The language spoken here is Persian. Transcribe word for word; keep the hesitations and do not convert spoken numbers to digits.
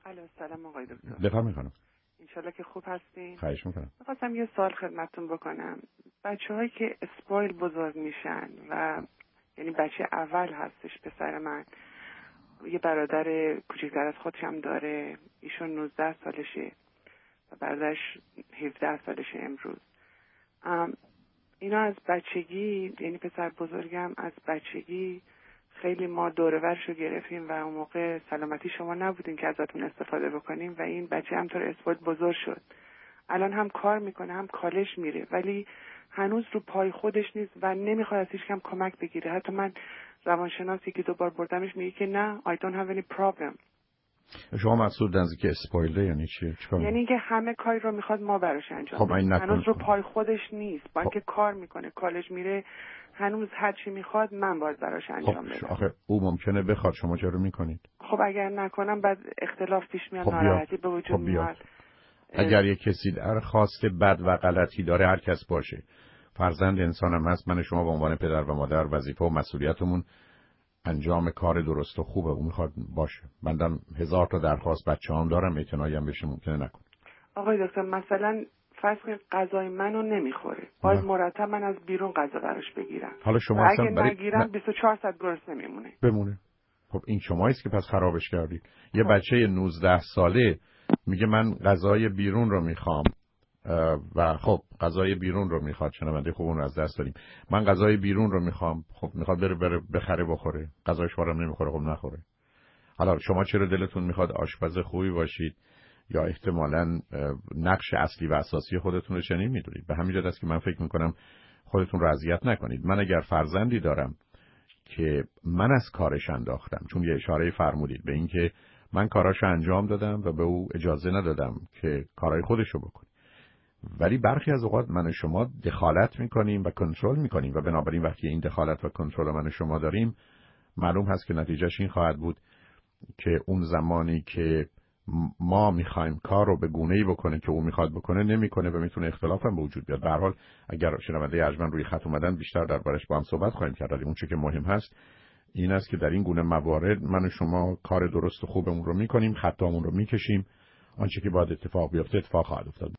الو سلام آقای دکتر. بفرمایید خانم. انشالله که خوب هستین. خواهش میکنم. می‌خواستم یه سوال خدمتتون بکنم. بچه‌هایی که اسپایل بزرگ میشن و یعنی بچه اول هستش پسر من، یه برادر کوچکتر از خودش هم داره، ایشون نوزده سالشه و برادرش هفده سالشه امروز. اینا از بچگی، یعنی پسر بزرگم از بچگی خیلی ما دورورشو گرفتیم و اون موقع سلامتی شما نبودیم که ازتون استفاده بکنیم و این بچه همطور اسپایل بزرگ شد. الان هم کار میکنه هم کالج میره ولی هنوز رو پای خودش نیست و نمیخواد از هیچ کم کمک بگیره. حتی من روانشناسی که دوبار بردمش میگه که نه I don't have any problem. شما مسئول دنزی که اسپایله یعنی چی؟ یعنی اینکه همه کاری رو میخواد ما براش انجام خب بدیم. هنوز رو پای خودش نیست، با اینکه خب. کار میکنه کالج میره، هنوز هر چی میخواد من باید براش انجام خب. بدم. آخه او ممکنه بخواد، شما چرا میکنید؟ خب اگر نکنم بعد اختلاف پیش میاد، خب ناراحتی به وجود خب میاد. اگر یک کسی در خواست بد و غلطی داره، هر کس باشه، فرزند انسانم هست، من شما به عنوان پدر و مادر وظیفه و مسئولیتمون انجام کار درست و خوبه. اون میخواد باشه. بندم هزار تا درخواست بچه‌ام دارم، اعتنایی هم بشه ممکنه نکنه. آقای دکتر مثلا فرض کنید غذای منو نمیخوره، باید مرتب من از بیرون غذا براش بگیرم. حالا شما اصلا اگه برای... نگیرم بیست و چهار ساعت گرسنه میمونه. بمونه. خب این شمایید که پس خرابش کردید. یه خب. بچه نوزده ساله میگه من غذای بیرون رو میخوام و خب غذای بیرون رو میخواد، شنونده خوب اون رو از دست داریم. من غذای بیرون رو میخوام، خب میخواد بره بره بخره بخوره. غذای شما نمیخوره، خب نخوره. حالا شما چرا دلتون میخواد آشپز خوبی باشید یا احتمالاً نقش اصلی و اساسی خودتون رو چنین میدونید؟ به همین جهت است که من فکر میکنم خودتون رو اذیت نکنید. من اگر فرزندی دارم که من از کارش انداختم، چون یه اشاره فرمودید به این که من کاراشو انجام دادم و به او اجازه ندادم که کارهای خودشو بکنه، ولی برخی از اوقات من و شما دخالت میکنیم و کنترل میکنیم و بنابراین وقتی این دخالت و کنترل من و شما داریم، معلوم هست که نتیجهش این خواهد بود که اون زمانی که ما میخوایم کار رو به گونه‌ای بکنه که او میخواد بکنه نمیکنه و میتونه اختلاف هم به وجود بیاد. به هر حال اگر شنونده ارجمند روی خط اومدن بیشتر دربارش با هم صحبت خواهیم کرد، ولی اون چیزی که مهم هست این است که در این گونه موارد من و شما کار درست و خوبمون رو میکنیم، خطامون رو میکشیم، آنچه که باید اتفاق بیفته اتفاق خواهد افتاد.